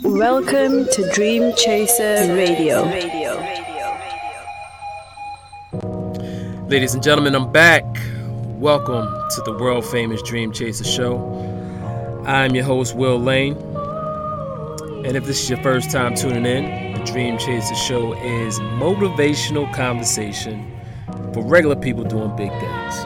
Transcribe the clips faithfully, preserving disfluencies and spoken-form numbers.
Welcome to Dream Chaser Radio. Ladies and gentlemen, I'm back. Welcome to the world famous Dream Chaser Show. I'm your host, Will Lane. And if this is your first time tuning in, the Dream Chaser Show is motivational conversation for regular people doing big things.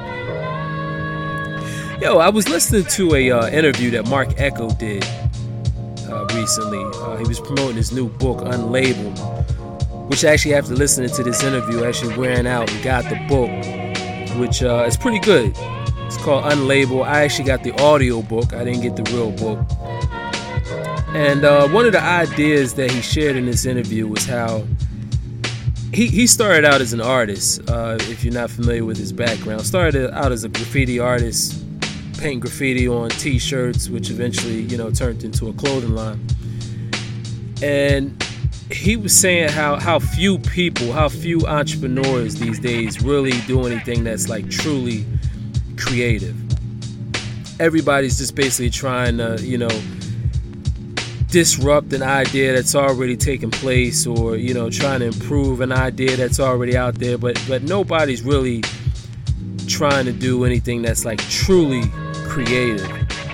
Yo, I was listening to a uh, interview that Mark Ecko did uh, recently. Uh, he was promoting his new book, Unlabeled, which actually, after listening to this interview, actually ran out and got the book, which uh, is pretty good. It's called Unlabeled. I actually got the audio book. I didn't get the real book. And uh, one of the ideas that he shared in this interview was how he, he started out as an artist. Uh, if you're not familiar with his background, started out as a graffiti artist, painting graffiti on t-shirts, which eventually, you know, turned into a clothing line. And he was saying how, how few people, how few entrepreneurs these days really do anything that's like truly creative. Everybody's just basically trying to, you know, disrupt an idea that's already taken place, or, you know, trying to improve an idea that's already out there, but but nobody's really trying to do anything that's like truly creative.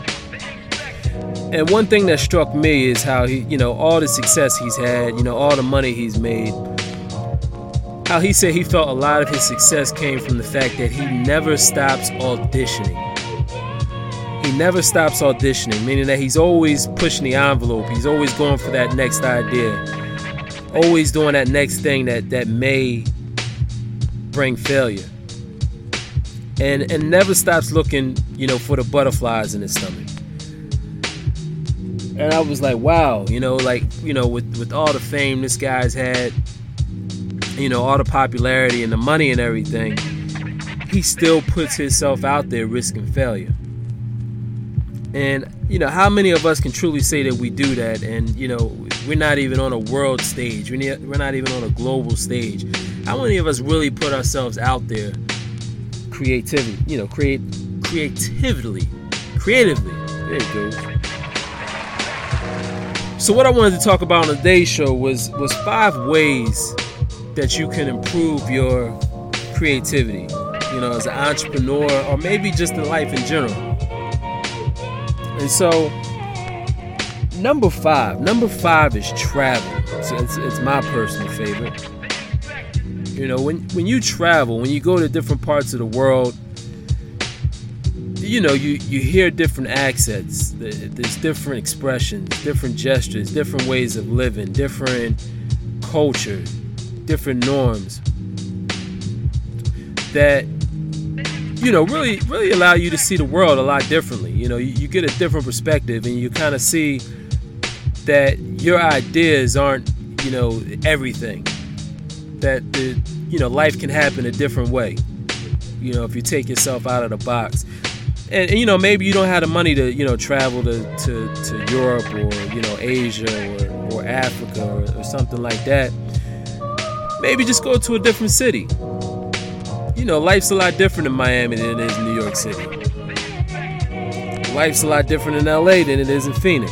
And one thing that struck me is how he, you know, all the success he's had, you know, all the money he's made, how he said he felt a lot of his success came from the fact that he never stops auditioning. He never stops auditioning, meaning that he's always pushing the envelope. He's always going for that next idea, always doing that next thing that, that may bring failure. And and never stops looking, you know, for the butterflies in his stomach. And I was like, wow, you know, like, you know, with, with all the fame this guy's had, you know, all the popularity and the money and everything, he still puts himself out there risking failure. And, you know, how many of us can truly say that we do that? And, you know, we're not even on a world stage. We're not even on a global stage. How many of us really put ourselves out there creativity, you know, create creatively, creatively. There it goes. So what I wanted to talk about on today's show was, was five ways that you can improve your creativity, you know, as an entrepreneur, or maybe just in life in general. And so, number five, number five is travel. So it's, it's my personal favorite. You know, when, when you travel, when you go to different parts of the world, you know, you, you hear different accents. There's different expressions, different gestures, different ways of living, different culture, different norms that, you know, really, really allow you to see the world a lot differently. You know, you, you get a different perspective, and you kind of see that your ideas aren't, you know, everything. That the, you know, life can happen a different way. You know, if you take yourself out of the box, and, and you know, maybe you don't have the money to, you know, travel to, to, to Europe, or, you know, Asia, or, or Africa, or, or something like that. Maybe just go to a different city. You know, life's a lot different in Miami than it is in New York City. Life's a lot different in L A than it is in Phoenix.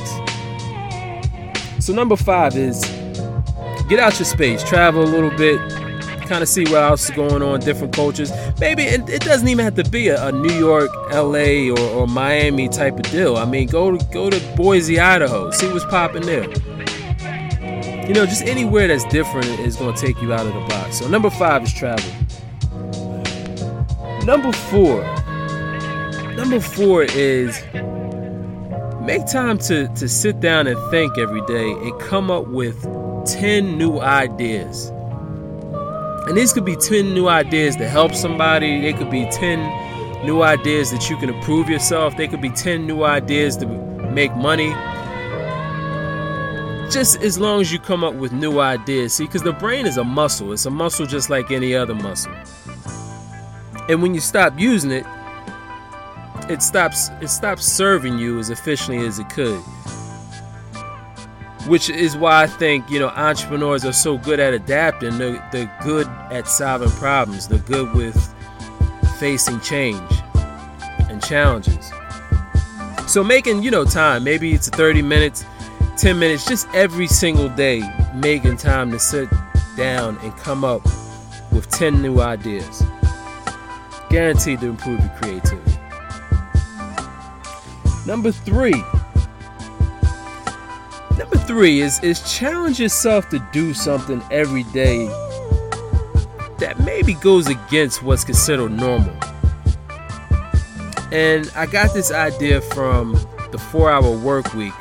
So number five is get out your space, travel a little bit, kind of see what else is going on, different cultures. Maybe it, it doesn't even have to be a, a New York, L A, or, or Miami type of deal. I mean, go to, go to Boise, Idaho, see what's popping there. You know, just anywhere that's different is going to take you out of the box. So number five is travel. Number four. Number four is make time to, to sit down and think every day and come up with ten new ideas. And these could be ten new ideas to help somebody. They could be ten new ideas that you can improve yourself. They could be ten new ideas to make money. Just as long as you come up with new ideas. See, because the brain is a muscle. It's a muscle just like any other muscle. And when you stop using it, it stops it stops serving you as efficiently as it could. Which is why I think, you know, entrepreneurs are so good at adapting. They're, they're good at solving problems. They're good with facing change and challenges. So making, you know, time, maybe it's thirty minutes, ten minutes just every single day, making time to sit down and come up with ten new ideas. Guaranteed to improve your creativity. Number three. Number three is, is challenge yourself to do something every day that maybe goes against what's considered normal. And I got this idea from the four-hour work week.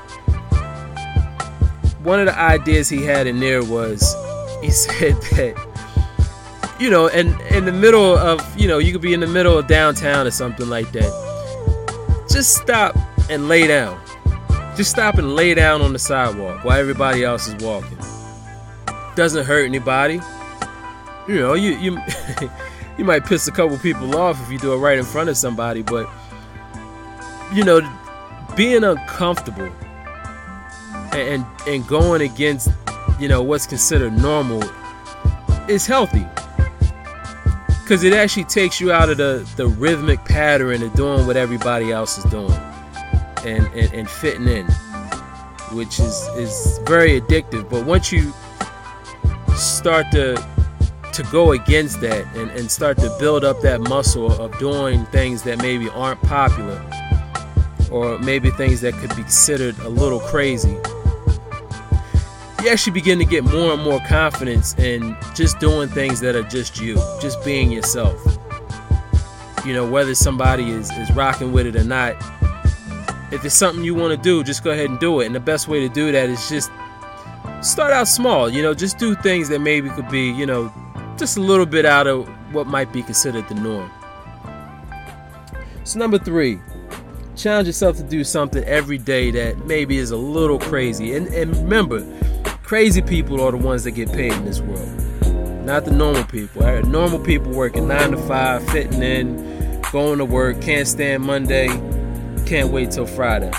One of the ideas he had in there was, he said that, you know, and in the middle of, you know, you could be in the middle of downtown or something like that. Just stop and lay down. Just stop and lay down on the sidewalk while everybody else is walking. Doesn't hurt anybody. You know, you you you might piss a couple people off if you do it right in front of somebody, but you know, being uncomfortable and and going against, you know, what's considered normal is healthy, because it actually takes you out of the the rhythmic pattern of doing what everybody else is doing and and, and fitting in, which is is very addictive. But once you start to to go against that and, and start to build up that muscle of doing things that maybe aren't popular, or maybe things that could be considered a little crazy, you actually begin to get more and more confidence in just doing things that are just you, just being yourself. You know, whether somebody is, is rocking with it or not, if it's something you want to do, just go ahead and do it. And the best way to do that is just start out small. You know, just do things that maybe could be, you know, just a little bit out of what might be considered the norm. So number three, challenge yourself to do something every day that maybe is a little crazy. And, and remember, crazy people are the ones that get paid in this world, not the normal people. Right? Normal people working nine to five, fitting in, going to work, can't stand Monday, can't wait till Friday.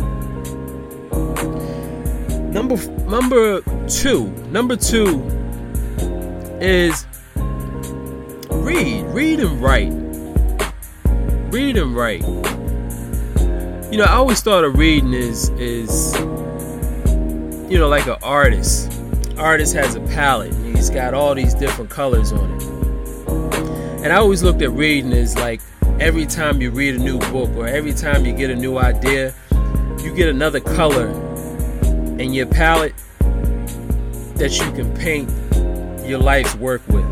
Number number two, number two is read, read and write, read and write. You know, I always thought of reading is is you know, like an artist. Artist has a palette and he's got all these different colors on it. And I always looked at reading as like every time you read a new book or every time you get a new idea, you get another color in your palette that you can paint your life's work with.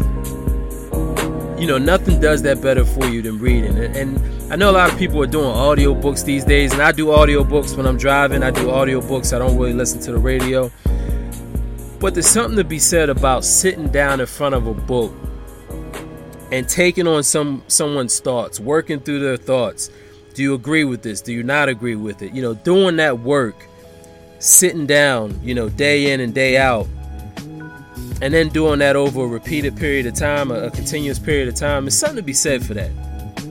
You know, nothing does that better for you than reading. And, and I know a lot of people are doing audiobooks these days, and I do audiobooks when I'm driving. I do audiobooks. I don't really listen to the radio. But there's something to be said about sitting down in front of a book and taking on some someone's thoughts, working through their thoughts. Do you agree with this? Do you not agree with it? You know, doing that work, sitting down, you know, day in and day out, and then doing that over a repeated period of time, a, a continuous period of time, is something to be said for that.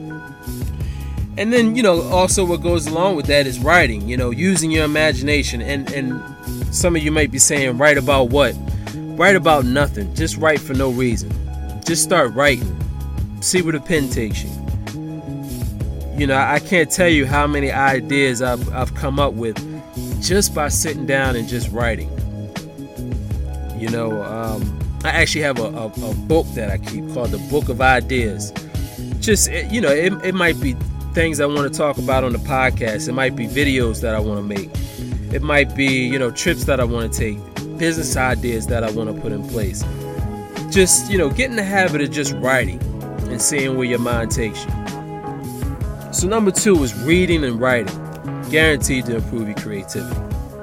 And then, you know, also what goes along with that is writing, you know, using your imagination. And, and some of you might be saying, write about what? Write about nothing. Just write for no reason. Just start writing. See where the pen takes you. You know, I can't tell you how many ideas I've, I've come up with just by sitting down and just writing. You know, um, I actually have a, a, a book that I keep called the Book of Ideas. Just, you know, it, it might be things I want to talk about on the podcast. It might be videos that I want to make. It might be, you know, trips that I want to take, business ideas that I want to put in place. Just, you know, get in the habit of just writing and seeing where your mind takes you. So number two is reading and writing. Guaranteed to improve your creativity.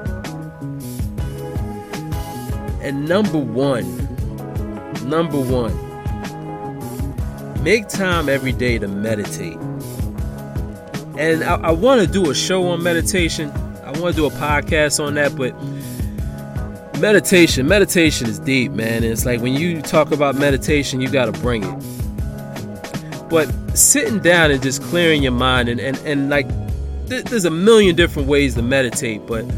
And number one, number one, make time every day to meditate. And I, I want to do a show on meditation. I want to do a podcast on that, but meditation, meditation is deep, man. And it's like when you talk about meditation, you got to bring it. But sitting down and just clearing your mind, and, and, and like, th- there's a million different ways to meditate, but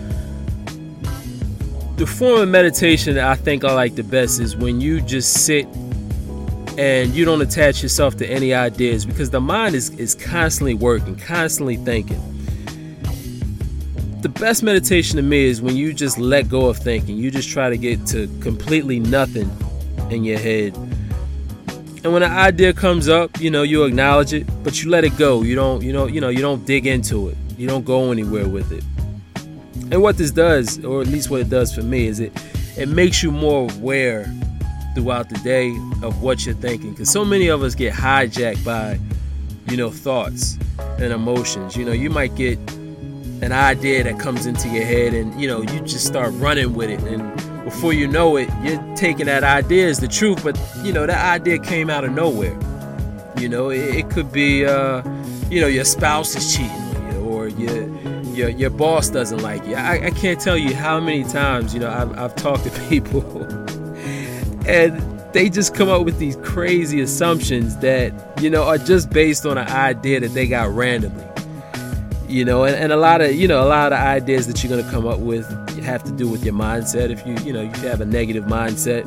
the form of meditation that I think I like the best is when you just sit and you don't attach yourself to any ideas, because the mind is, is constantly working, constantly thinking. the best meditation to me is when you just let go of thinking. You just try to get to completely nothing in your head. And when an idea comes up, you know, you acknowledge it, but you let it go. You don't, you know, you know, you don't dig into it. You don't go anywhere with it. And what this does, or at least what it does for me, is it it makes you more aware throughout the day of what you're thinking. Because so many of us get hijacked by, you know, thoughts and emotions. You know, you might get an idea that comes into your head and, you know, you just start running with it. And before you know it, you're taking that idea as the truth. But, you know, that idea came out of nowhere. You know, it, it could be, uh, you know, your spouse is cheating on you, or your, your, your boss doesn't like you. I, I can't tell you how many times, you know, I've, I've talked to people and they just come up with these crazy assumptions that, you know, are just based on an idea that they got randomly. You know, and, and a lot of, you know, a lot of ideas that you're going to come up with have to do with your mindset. If you, you know, you have a negative mindset,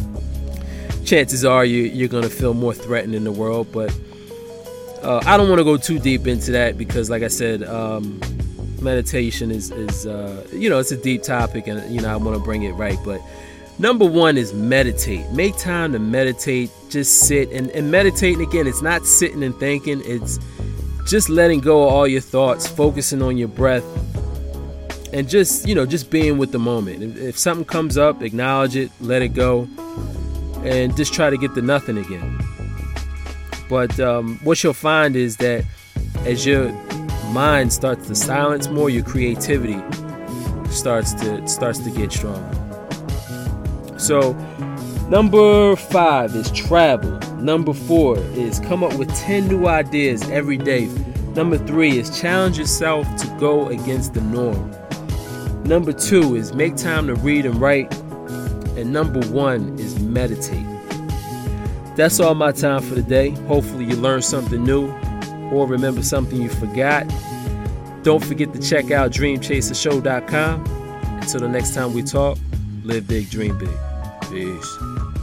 chances are you, you're going to feel more threatened in the world. But uh, I don't want to go too deep into that because, like I said, um, meditation is, is uh, you know, it's a deep topic and, you know, I want to bring it right. But number one is meditate. Make time to meditate. Just sit and, and meditate. And again, it's not sitting and thinking. It's just letting go of all your thoughts, focusing on your breath, and just, you know, just being with the moment. If, if something comes up, acknowledge it, let it go, and just try to get to nothing again. But um, what you'll find is that as your mind starts to silence more, your creativity starts to starts to get stronger. So number five is travel. Number four is come up with ten new ideas every day. Number three is challenge yourself to go against the norm. Number two is make time to read and write. And number one is meditate. That's all my time for today. Hopefully you learned something new or remember something you forgot. Don't forget to check out dream chaser show dot com. Until the next time we talk, live big, dream big. Peace.